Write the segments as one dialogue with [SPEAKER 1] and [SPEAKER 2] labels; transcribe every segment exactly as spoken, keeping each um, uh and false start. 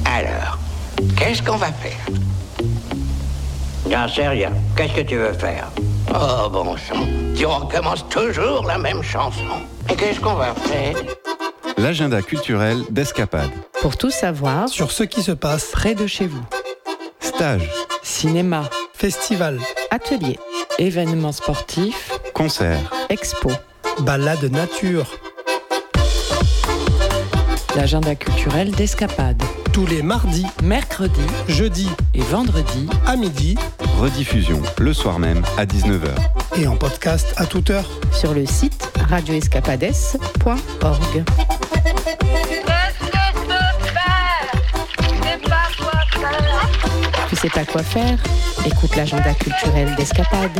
[SPEAKER 1] Alors, qu'est-ce qu'on va faire? J'en sais rien. Qu'est-ce que tu veux faire? Oh, bon sang. Tu recommences toujours la même chanson. Et qu'est-ce qu'on va faire?
[SPEAKER 2] L'agenda culturel d'Escapade.
[SPEAKER 3] Pour tout savoir
[SPEAKER 4] sur ce qui se passe
[SPEAKER 3] près de chez vous.
[SPEAKER 2] Stage,
[SPEAKER 3] Cinéma,
[SPEAKER 4] festival,
[SPEAKER 3] atelier, événements sportifs,
[SPEAKER 2] concerts,
[SPEAKER 3] expo,
[SPEAKER 4] balade nature.
[SPEAKER 3] L'agenda culturel d'Escapade.
[SPEAKER 4] Tous les mardis,
[SPEAKER 3] Mercredis
[SPEAKER 4] jeudis
[SPEAKER 3] et vendredis
[SPEAKER 4] à midi
[SPEAKER 2] rediffusion le soir même à dix-neuf heures.
[SPEAKER 4] et en podcast à toute heure.
[SPEAKER 3] sur le site radio escapades point org. Tu sais pas quoi faire? Écoute l'agenda culturel d'Escapade.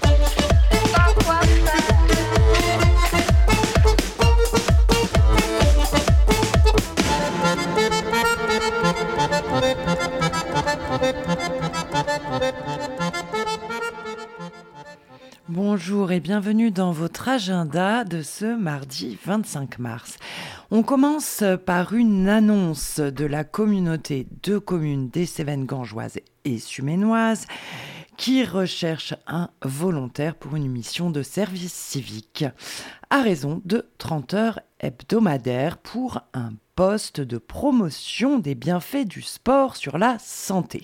[SPEAKER 3] Bonjour et bienvenue dans votre agenda de ce mardi vingt-cinq mars. On commence par une annonce de la communauté de communes des Cévennes gangeoises et suménoises qui recherche un volontaire pour une mission de service civique à raison de trente heures hebdomadaires pour un poste de promotion des bienfaits du sport sur la santé.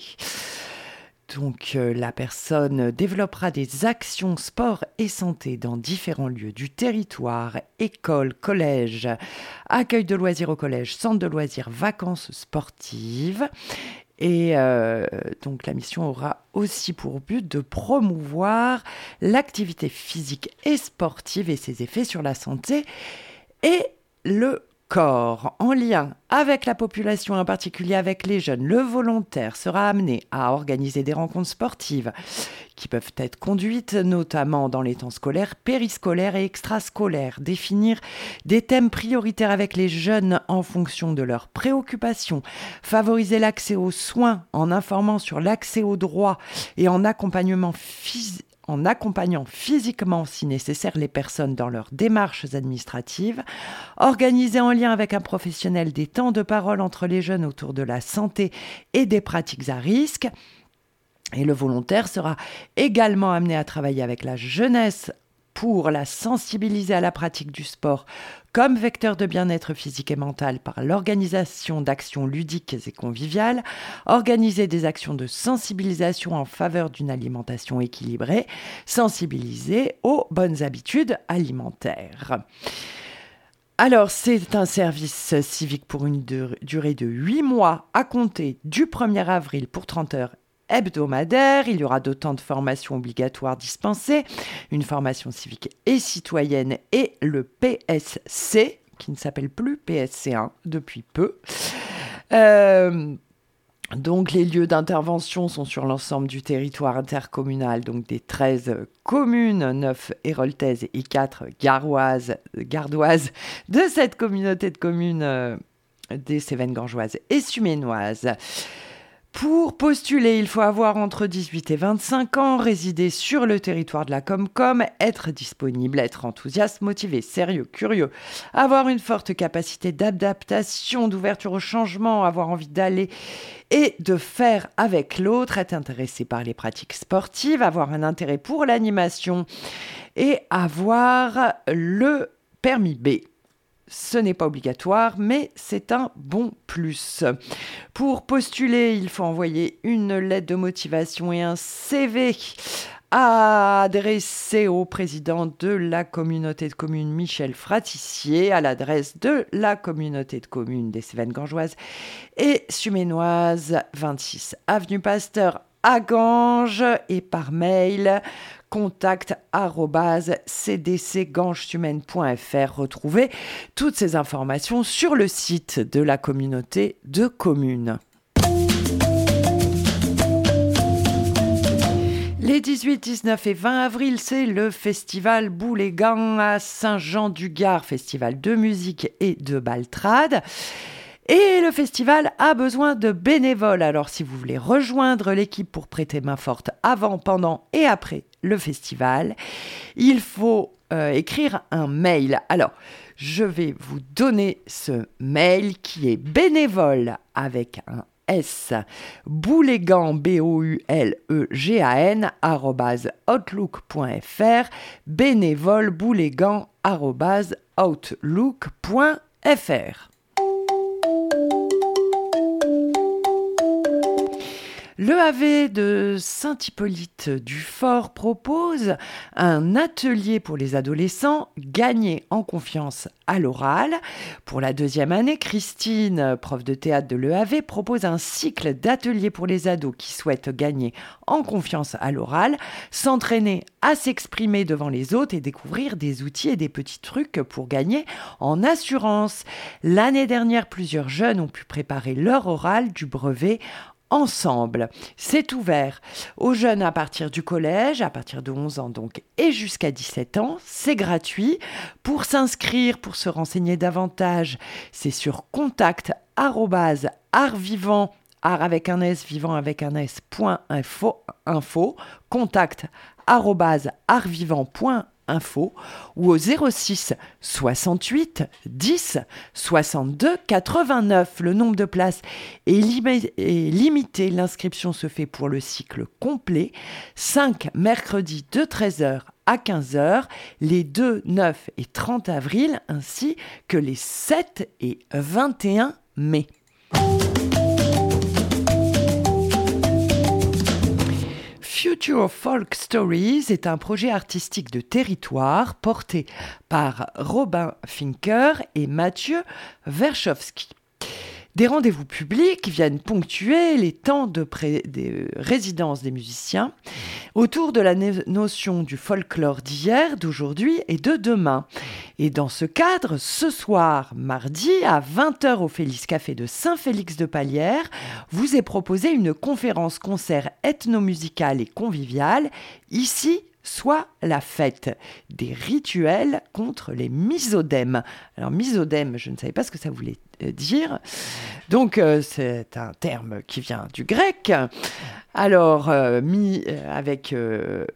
[SPEAKER 3] Donc, euh, la personne développera des actions sport et santé dans différents lieux du territoire, écoles, collèges, accueil de loisirs au collège, centre de loisirs, vacances sportives. Et euh, donc, la mission aura aussi pour but de promouvoir l'activité physique et sportive et ses effets sur la santé et le corps. En lien avec la population, en particulier avec les jeunes, le volontaire sera amené à organiser des rencontres sportives qui peuvent être conduites notamment dans les temps scolaires, périscolaires et extrascolaires, définir des thèmes prioritaires avec les jeunes en fonction de leurs préoccupations, favoriser l'accès aux soins en informant sur l'accès aux droits et en accompagnement physique en accompagnant physiquement, si nécessaire, les personnes dans leurs démarches administratives, organiser en lien avec un professionnel des temps de parole entre les jeunes autour de la santé et des pratiques à risque. Et le volontaire sera également amené à travailler avec la jeunesse pour la sensibiliser à la pratique du sport comme vecteur de bien-être physique et mental par l'organisation d'actions ludiques et conviviales, organiser des actions de sensibilisation en faveur d'une alimentation équilibrée, sensibiliser aux bonnes habitudes alimentaires. Alors, c'est un service civique pour une durée de huit mois à compter du premier avril pour trente heures hebdomadaire. Il y aura deux temps de formation obligatoires dispensés, une formation civique et citoyenne et le P S C, qui ne s'appelle plus P S C un depuis peu. Euh, donc les lieux d'intervention sont sur l'ensemble du territoire intercommunal, donc des treize communes, neuf héroltaises et quatre garoises, gardoises de cette communauté de communes euh, des Cévennes gangeoises et suménoises. Pour postuler, il faut avoir entre dix-huit et vingt-cinq ans, résider sur le territoire de la Comcom, être disponible, être enthousiaste, motivé, sérieux, curieux, avoir une forte capacité d'adaptation, d'ouverture au changement, avoir envie d'aller et de faire avec l'autre, être intéressé par les pratiques sportives, avoir un intérêt pour l'animation et avoir le permis B. Ce n'est pas obligatoire, mais c'est un bon plus. Pour postuler, il faut envoyer une lettre de motivation et un C V adressé au président de la communauté de communes Michel Fratissier à l'adresse de la communauté de communes des Cévennes gangeoises et suménoises, vingt-six avenue Pasteur à Ganges, et par mail contact arobase c d c ganges sumaine point f r. Retrouvez toutes ces informations sur le site de la communauté de communes. Les dix-huit, dix-neuf et vingt avril, c'est le festival Boulégan à Saint-Jean-du-Gard, festival de musique et de baltrade. Et le festival a besoin de bénévoles. Alors, si vous voulez rejoindre l'équipe pour prêter main forte avant, pendant et après le festival, il faut euh, écrire un mail. Alors, je vais vous donner ce mail qui est bénévole avec un S. Boulegan, B O U L E G A N, arrobase outlook point f r, bénévole boulegan, arrobase outlook point f r. Le A V de Saint-Hippolyte-du-Fort propose un atelier pour les adolescents gagner en confiance à l'oral. Pour la deuxième année, Christine, prof de théâtre de l'E A V, propose un cycle d'ateliers pour les ados qui souhaitent gagner en confiance à l'oral, s'entraîner à s'exprimer devant les autres et découvrir des outils et des petits trucs pour gagner en assurance. L'année dernière, plusieurs jeunes ont pu préparer leur oral du brevet ensemble. C'est ouvert aux jeunes à partir du collège, à partir de onze ans donc, et jusqu'à dix-sept ans. C'est gratuit. Pour s'inscrire, pour se renseigner davantage, c'est sur contact arobase art vivant, art avec un S, vivant avec un S, point info, info, contact arobase art vivant point info. Info ou au zéro six soixante-huit dix soixante-deux quatre-vingt-neuf. Le nombre de places est, lim- est limité. L'inscription se fait pour le cycle complet. cinq mercredis de treize heures à quinze heures, les deux, neuf et trente avril, ainsi que les sept et vingt et un mai. Future Folk Stories est un projet artistique de territoire porté par Robin Finker et Mathieu Werschowski. Des rendez-vous publics viennent ponctuer les temps de, pré- de résidence des musiciens autour de la no- notion du folklore d'hier, d'aujourd'hui et de demain. Et dans ce cadre, ce soir, mardi, à vingt heures au Félix Café de Saint-Félix-de-Palière, vous est proposée une conférence-concert ethnomusicale et conviviale, ici, soit la fête des rituels contre les misodèmes. Alors, misodème, je ne savais pas ce que ça voulait dire. Donc, euh, c'est un terme qui vient du grec. Alors, euh, mi, avec euh,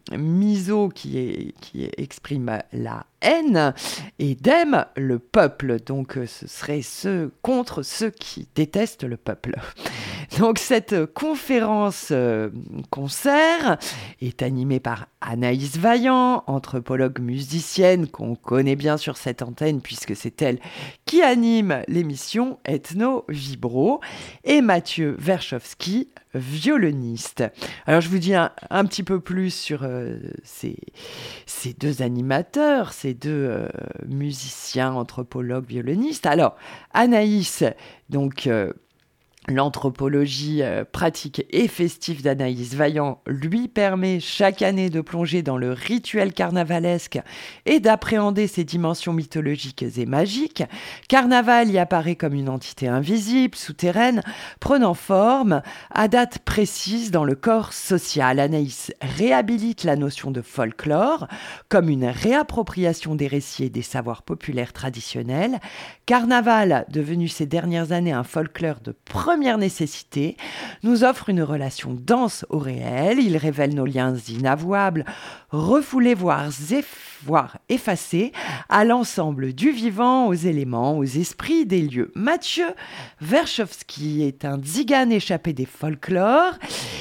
[SPEAKER 3] miso qui, est, qui exprime la haine et dème le peuple. Donc, euh, ce serait ceux contre ceux qui détestent le peuple. Donc, cette conférence euh, concert est animée par Anaïs Vaillant, anthropologue musicienne qu'on connaît bien sur cette antenne puisque c'est elle qui anime l'émission Ethno Vibro, et Mathieu Werschowski, violoniste. Alors je vous dis un, un petit peu plus sur euh, ces, ces deux animateurs, ces deux euh, musiciens, anthropologues, violonistes. Alors Anaïs, donc euh, l'anthropologie euh, pratique et festive d'Anaïs Vaillant lui permet chaque année de plonger dans le rituel carnavalesque et d'appréhender ses dimensions mythologiques et magiques. Carnaval y apparaît comme une entité invisible, souterraine, prenant forme à date précise dans le corps social. Anaïs réhabilite la notion de folklore comme une réappropriation des récits et des savoirs populaires traditionnels. Carnaval, devenu ces dernières années un folklore de première nécessité, nous offre une relation dense au réel. Il révèle nos liens inavouables, refoulés voire, eff- voire effacés, à l'ensemble du vivant, aux éléments, aux esprits des lieux. Mathieu Werschowski est un tzigane échappé des folklores.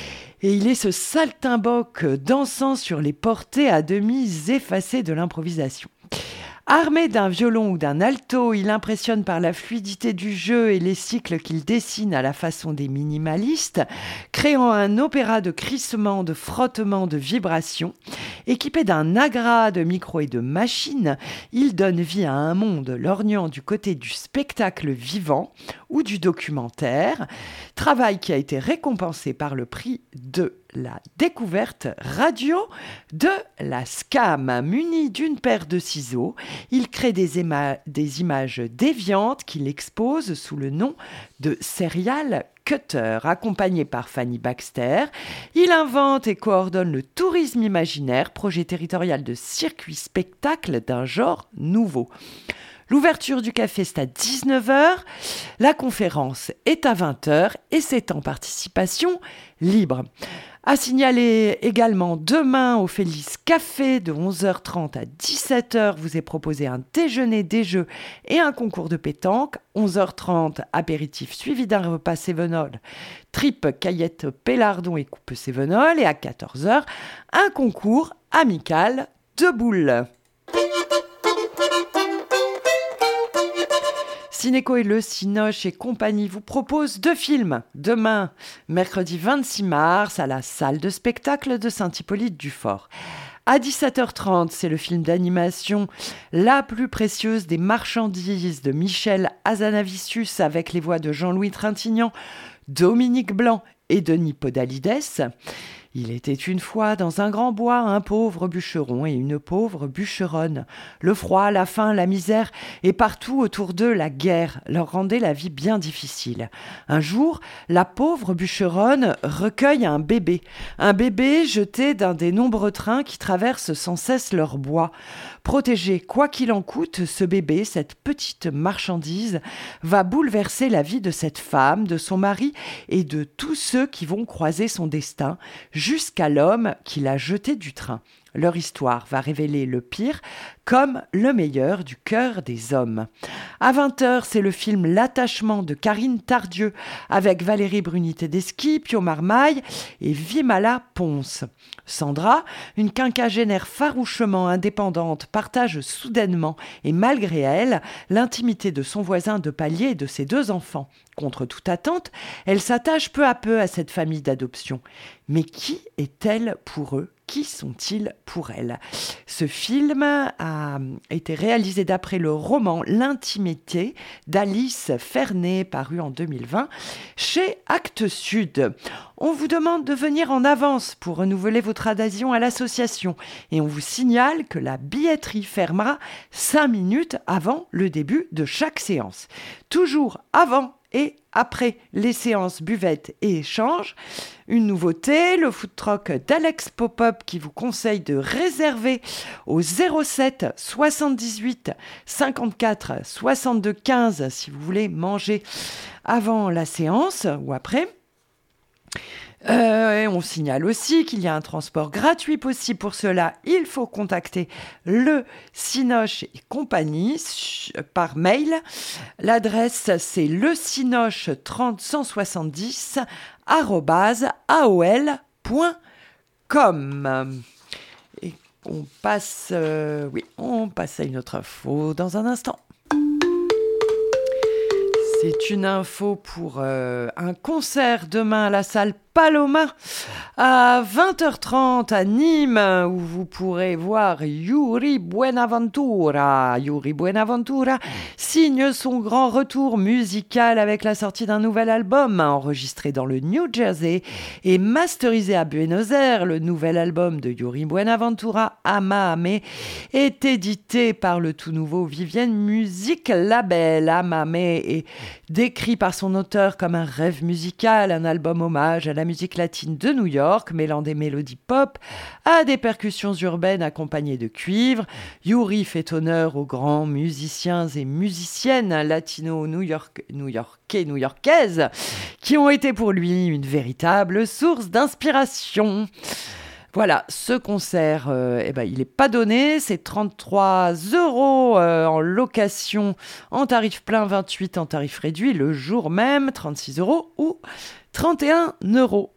[SPEAKER 3] Et il est ce saltimbanque dansant sur les portées à demi effacées de l'improvisation. Armé d'un violon ou d'un alto, il impressionne par la fluidité du jeu et les cycles qu'il dessine à la façon des minimalistes, créant un opéra de crissements, de frottements, de vibrations. Équipé d'un agrat de micros et de machines, il donne vie à un monde lorgnant du côté du spectacle vivant ou du documentaire, travail qui a été récompensé par le prix de la découverte radio de la S C A M. Muni d'une paire de ciseaux, il crée des, éma- des images déviantes qu'il expose sous le nom de Serial Cutter. Accompagné par Fanny Baxter, il invente et coordonne le tourisme imaginaire, projet territorial de circuit spectacle d'un genre nouveau. L'ouverture du café, c'est à dix-neuf heures. La conférence est à vingt heures et c'est en participation libre. À signaler également demain au Félix Café de onze heures trente à dix-sept heures, vous est proposé un déjeuner, des jeux et un concours de pétanque. onze heures trente, apéritif suivi d'un repas Cévenol, tripes, caillettes, pélardons et coupes Cévenol. Et à quatorze heures, un concours amical de boules. Cinéco et le Cinoche et compagnie vous proposent deux films. Demain, mercredi vingt-six mars, à la salle de spectacle de Saint-Hippolyte-du-Fort. À dix-sept heures trente, c'est le film d'animation La plus précieuse des marchandises de Michel Hazanavicius avec les voix de Jean-Louis Trintignant, Dominique Blanc et Denis Podalides. Il était une fois dans un grand bois un pauvre bûcheron et une pauvre bûcheronne. Le froid, la faim, la misère et partout autour d'eux la guerre leur rendait la vie bien difficile. Un jour, la pauvre bûcheronne recueille un bébé. Un bébé jeté d'un des nombreux trains qui traversent sans cesse leur bois. Protégé quoi qu'il en coûte, ce bébé, cette petite marchandise, va bouleverser la vie de cette femme, de son mari et de tous ceux qui vont croiser son destin, jusqu'à l'homme qui l'a jeté du train. Leur histoire va révéler le pire comme le meilleur du cœur des hommes. À vingt heures, c'est le film L'attachement de Karine Tardieu avec Valérie Bruni-Tedeschi, Pio Marmaille et Vimala Ponce. Sandra, une quinquagénaire farouchement indépendante, partage soudainement et malgré elle l'intimité de son voisin de palier et de ses deux enfants. Contre toute attente, elle s'attache peu à peu à cette famille d'adoption. Mais qui est-elle pour eux ? Qui sont-ils pour elle ? Ce film a été réalisé d'après le roman L'intimité d'Alice Fernet, paru en deux mille vingt chez Actes Sud. On vous demande de venir en avance pour renouveler votre adhésion à l'association et on vous signale que la billetterie fermera cinq minutes avant le début de chaque séance. Toujours avant et après les séances buvette et échange. Une nouveauté, le food truck d'Alex Pop-Up qui vous conseille de réserver au zéro sept soixante-dix-huit cinquante-quatre soixante-deux quinze si vous voulez manger avant la séance ou après. Euh, et on signale aussi qu'il y a un transport gratuit possible. Pour cela, il faut contacter le Cinoche et compagnie par mail. L'adresse, c'est le cinoche trente cent soixante-dix arobase a o l point com. Et on passe, euh, oui, on passe à une autre info dans un instant. C'est une info pour euh, un concert demain à la salle Paloma à vingt heures trente à Nîmes où vous pourrez voir Yuri Buenaventura. Yuri Buenaventura signe son grand retour musical avec la sortie d'un nouvel album enregistré dans le New Jersey et masterisé à Buenos Aires. Le nouvel album de Yuri Buenaventura, Ama Ame, est édité par le tout nouveau Vivienne Music Label. Ama Ame est décrit par son auteur comme un rêve musical, un album hommage à la musique latine de New York, mêlant des mélodies pop à des percussions urbaines accompagnées de cuivre. Yuri fait honneur aux grands musiciens et musiciennes latino-new-yorkais, new-yorkais, new-yorkaises qui ont été pour lui une véritable source d'inspiration. Voilà, ce concert, euh, eh ben, il n'est pas donné, c'est trente-trois euros euh, en location, en tarif plein, vingt-huit en tarif réduit, le jour même, trente-six euros ou trente et un euros.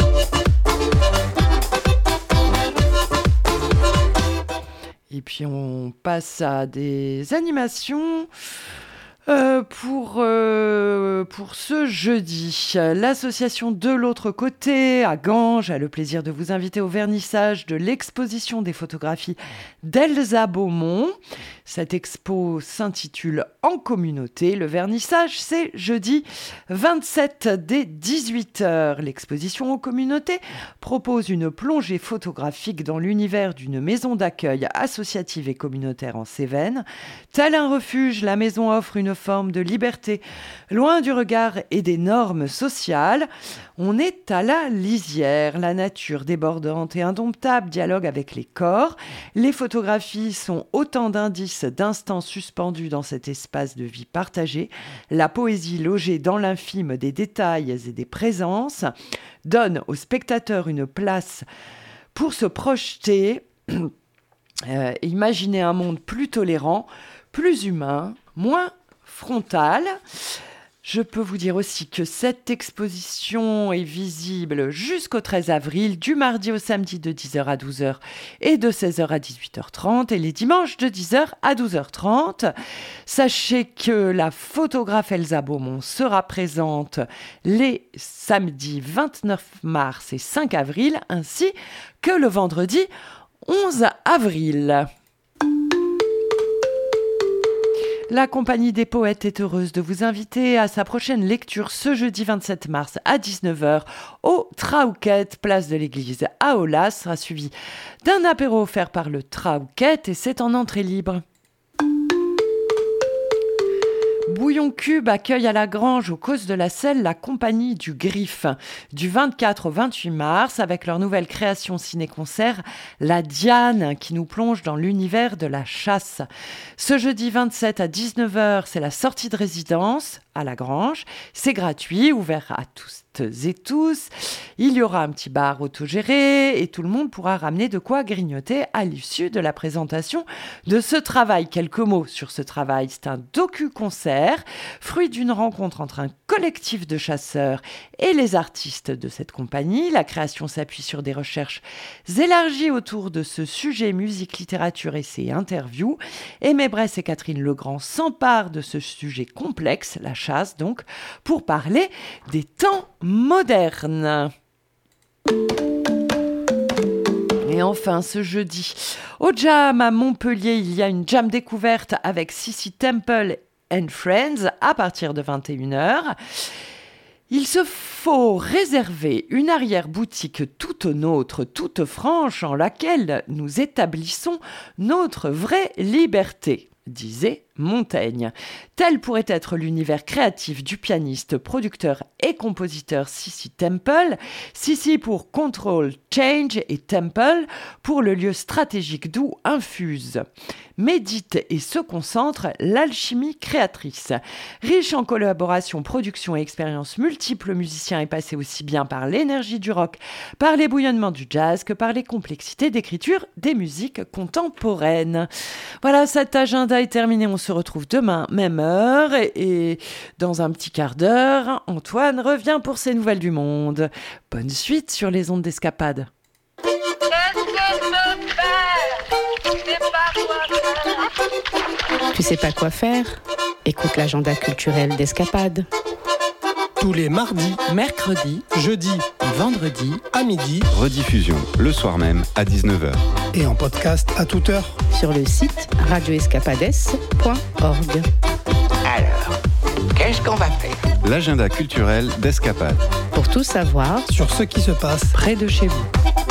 [SPEAKER 3] Et puis on passe à des animations. Euh, pour, euh, pour ce jeudi, l'association De l'autre côté à Ganges a le plaisir de vous inviter au vernissage de l'exposition des photographies d'Elsa Beaumont. Cette expo s'intitule En communauté. Le vernissage, c'est jeudi vingt-sept dès dix-huit heures. L'exposition En communauté propose une plongée photographique dans l'univers d'une maison d'accueil associative et communautaire en Cévennes. Tel un refuge, la maison offre une forme de liberté, loin du regard et des normes sociales. On est à la lisière, la nature débordante et indomptable dialogue avec les corps. Les photographies sont autant d'indices coulisses d'instants suspendus dans cet espace de vie partagée, la poésie logée dans l'infime des détails et des présences donne au spectateur une place pour se projeter, euh, imaginer un monde plus tolérant, plus humain, moins frontal. Je peux vous dire aussi que cette exposition est visible jusqu'au treize avril, du mardi au samedi de dix heures à douze heures et de seize heures à dix-huit heures trente et les dimanches de dix heures à douze heures trente. Sachez que la photographe Elsa Beaumont sera présente les samedis vingt-neuf mars et cinq avril, ainsi que le vendredi onze avril. La Compagnie des Poètes est heureuse de vous inviter à sa prochaine lecture ce jeudi vingt-sept mars à dix-neuf heures au Traouquet, place de l'église à Aulas. Sera suivi d'un apéro offert par le Traouquet et c'est en entrée libre. Bouillon Cube accueille à la Grange, aux Causes de la Selle, la Compagnie du Griffe, du vingt-quatre au vingt-huit mars, avec leur nouvelle création ciné-concert, La Diane, qui nous plonge dans l'univers de la chasse. Ce jeudi vingt-sept à dix-neuf heures, c'est la sortie de résidence à la Grange. C'est gratuit, ouvert à tous et tous. Il y aura un petit bar autogéré et tout le monde pourra ramener de quoi grignoter à l'issue de la présentation de ce travail. Quelques mots sur ce travail. C'est un docu-concert, fruit d'une rencontre entre un collectif de chasseurs et les artistes de cette compagnie. La création s'appuie sur des recherches élargies autour de ce sujet musique, littérature, essais, interviews. Aimé Bresse et Catherine Legrand s'emparent de ce sujet complexe, la chasse donc, pour parler des temps modernes. Et enfin, ce jeudi, au Jam à Montpellier, il y a une jam découverte avec Sissi Temple and Friends à partir de vingt et une heures. Il se faut réserver une arrière-boutique toute nôtre, toute franche, en laquelle nous établissons notre vraie liberté, disait Montaigne. Tel pourrait être l'univers créatif du pianiste, producteur et compositeur Sissi Temple. Sissi pour Control, Change et Temple pour le lieu stratégique d'où infuse, médite et se concentre l'alchimie créatrice. Riche en collaborations, productions et expériences multiples, le musicien est passé aussi bien par l'énergie du rock, par les bouillonnements du jazz que par les complexités d'écriture des musiques contemporaines. Voilà, cet agenda est terminé. On se retrouve demain, même heure, et, et dans un petit quart d'heure, Antoine revient pour ses nouvelles du monde. Bonne suite sur les ondes d'Escapade.
[SPEAKER 5] Tu sais pas quoi faire ? Écoute l'agenda culturel d'Escapade.
[SPEAKER 4] Tous les mardis,
[SPEAKER 3] Mercredi,
[SPEAKER 4] jeudis
[SPEAKER 3] et vendredi,
[SPEAKER 4] à midi
[SPEAKER 2] Rediffusion le soir même à dix-neuf heures.
[SPEAKER 4] et en podcast à toute heure.
[SPEAKER 5] Sur le site radio escapades point org.
[SPEAKER 1] Alors, qu'est-ce qu'on va faire?
[SPEAKER 2] L'agenda culturel d'Escapade.
[SPEAKER 5] Pour tout savoir,
[SPEAKER 4] Sur ce qui se passe
[SPEAKER 3] près de chez vous.